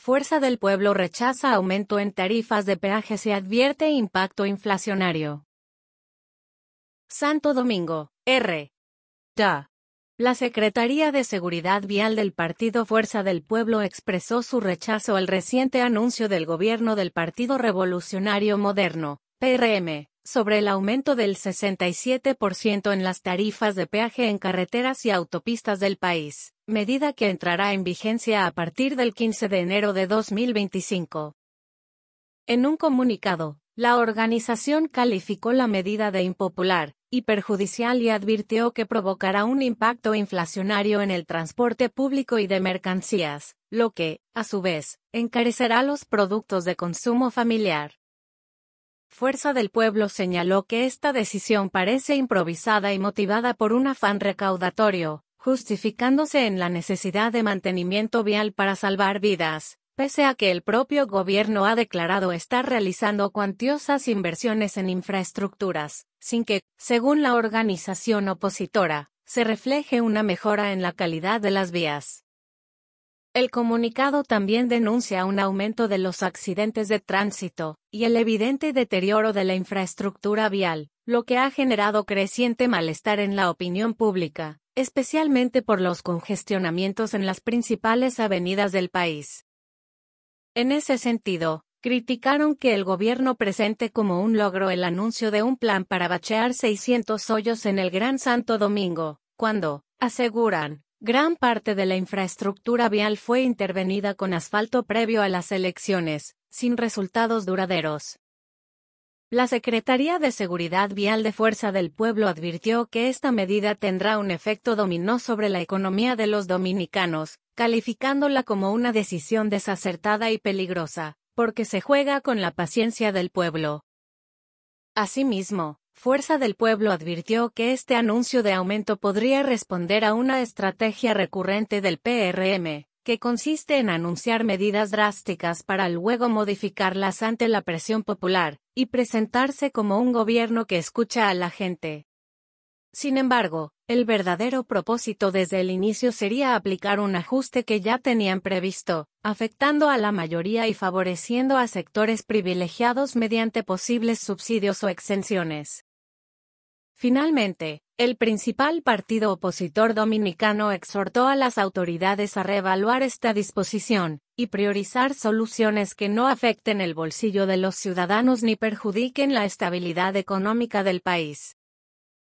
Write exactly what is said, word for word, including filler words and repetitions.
Fuerza del Pueblo rechaza aumento en tarifas de peajes y advierte impacto inflacionario. Santo Domingo, R. Da. La Secretaría de Seguridad Vial del Partido Fuerza del Pueblo expresó su rechazo al reciente anuncio del gobierno del Partido Revolucionario Moderno, P R M, sobre el aumento del sesenta y siete por ciento en las tarifas de peaje en carreteras y autopistas del país, medida que entrará en vigencia a partir del quince de enero de dos mil veinticinco. En un comunicado, la organización calificó la medida de impopular y perjudicial y advirtió que provocará un impacto inflacionario en el transporte público y de mercancías, lo que, a su vez, encarecerá los productos de consumo familiar. Fuerza del Pueblo señaló que esta decisión parece improvisada y motivada por un afán recaudatorio, justificándose en la necesidad de mantenimiento vial para salvar vidas, pese a que el propio gobierno ha declarado estar realizando cuantiosas inversiones en infraestructuras, sin que, según la organización opositora, se refleje una mejora en la calidad de las vías. El comunicado también denuncia un aumento de los accidentes de tránsito y el evidente deterioro de la infraestructura vial, lo que ha generado creciente malestar en la opinión pública, especialmente por los congestionamientos en las principales avenidas del país. En ese sentido, criticaron que el gobierno presente como un logro el anuncio de un plan para bachear seiscientos hoyos en el Gran Santo Domingo, cuando, aseguran, gran parte de la infraestructura vial fue intervenida con asfalto previo a las elecciones, sin resultados duraderos. La Secretaría de Seguridad Vial de Fuerza del Pueblo advirtió que esta medida tendrá un efecto dominó sobre la economía de los dominicanos, calificándola como una decisión desacertada y peligrosa, porque se juega con la paciencia del pueblo. Asimismo, Fuerza del Pueblo advirtió que este anuncio de aumento podría responder a una estrategia recurrente del P R M, que consiste en anunciar medidas drásticas para luego modificarlas ante la presión popular, y presentarse como un gobierno que escucha a la gente. Sin embargo, el verdadero propósito desde el inicio sería aplicar un ajuste que ya tenían previsto, afectando a la mayoría y favoreciendo a sectores privilegiados mediante posibles subsidios o exenciones. Finalmente, el principal partido opositor dominicano exhortó a las autoridades a reevaluar esta disposición y priorizar soluciones que no afecten el bolsillo de los ciudadanos ni perjudiquen la estabilidad económica del país.